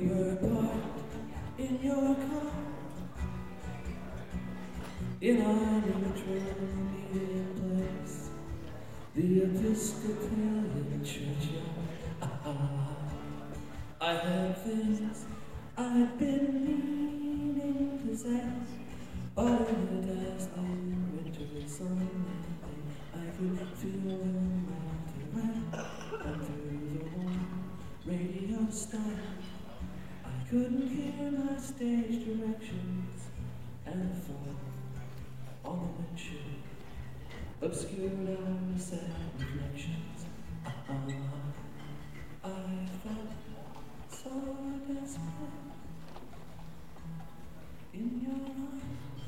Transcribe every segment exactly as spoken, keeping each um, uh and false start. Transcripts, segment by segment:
were parked in your car in our neutral place, the Episcopalian churchyard. Ah, I have things I've been meaning to say, but in the dazzling winter sunlight, I could feel the mountain rain and through the warm radio star. I couldn't hear my stage directions, and the fog on the windshield obscured our sad reflections. Uh-uh. I felt so desperate in your arms.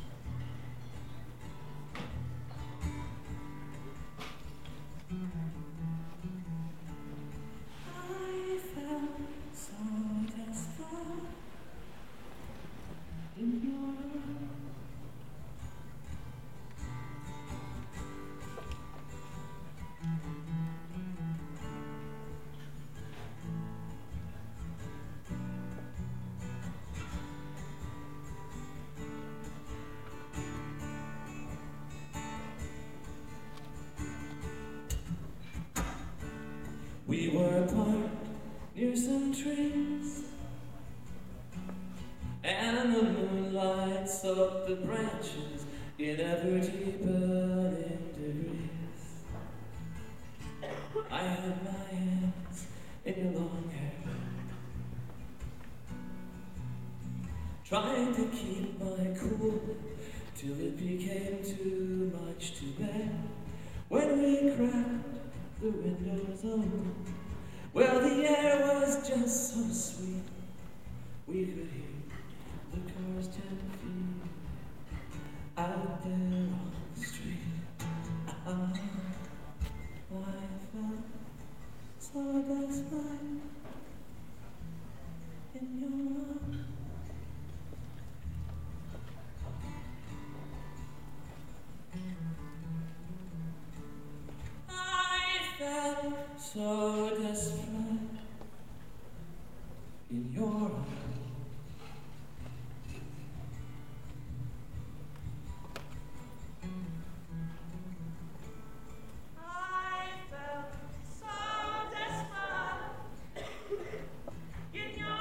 I felt so desperate in your arms. We were parked near some trees, and the moonlight soaked the branches in ever deepening degrees. I had my hands in your long hair, trying to keep my cool till it became too much to bear. When we cracked the windows open, well, the air was just so sweet. We could hear the cars ten feet out there on the street. Ah, I felt so desperate in your arms. So desperate in your arms. I felt so desperate in your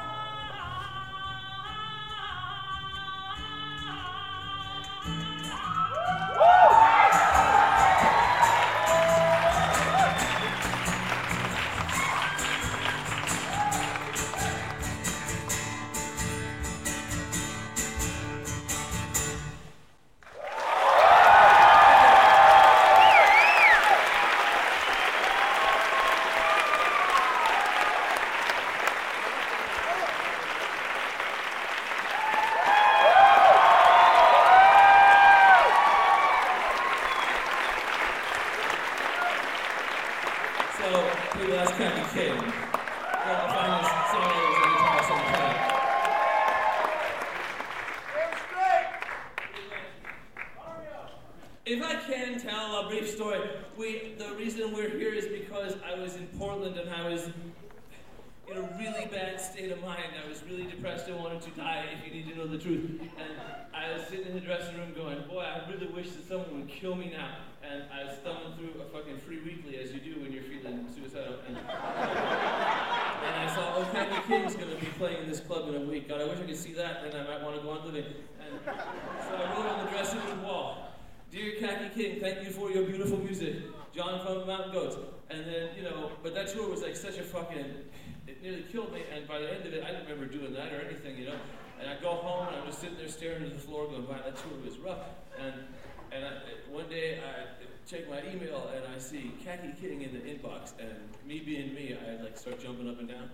If I can tell a brief story, we the reason we're here is because I was in Portland and I was in a really bad state of mind. I was really depressed and wanted to die, if you need to know the truth. And I was sitting in the dressing room going, boy, I really wish that someone would kill me now. And I was thumbing through a fucking Free Weekly, as you do when you're feeling suicidal. And, and I saw, oh, Kathy King's going to be playing in this club in a week. God, I wish I could see that, then I might want to go on living. And so I wrote on the dressing room wall, "Dear Kathy King, thank you for your beautiful music. John from the Mountain Goats." And then, you know, but that tour was like such a fucking, it nearly killed me. And by the end of it, I didn't remember doing that or anything, you know. And I go home and I'm just sitting there staring at the floor going, wow, that tour was rough. And and I, one day I check my email and I see Kathy King in the inbox. And me being me, I like start jumping up and down.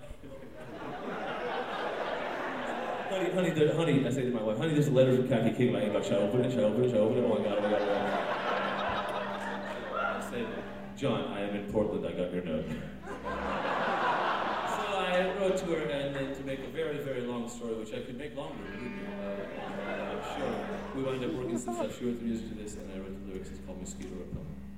honey, honey, there, honey, I say to my wife, honey, there's a letter from Kathy King in my inbox. Should I open it? Should I open it? Should I open it? Oh my God, oh my God, oh my God. I said, John, I am in Portland, I got your note. So I wrote to her, and then to make a very, very long story, which I could make longer, uh, I'm sure. We wound up working some stuff, she wrote the music to this, and I wrote the lyrics. It's called Mosquito Repellent.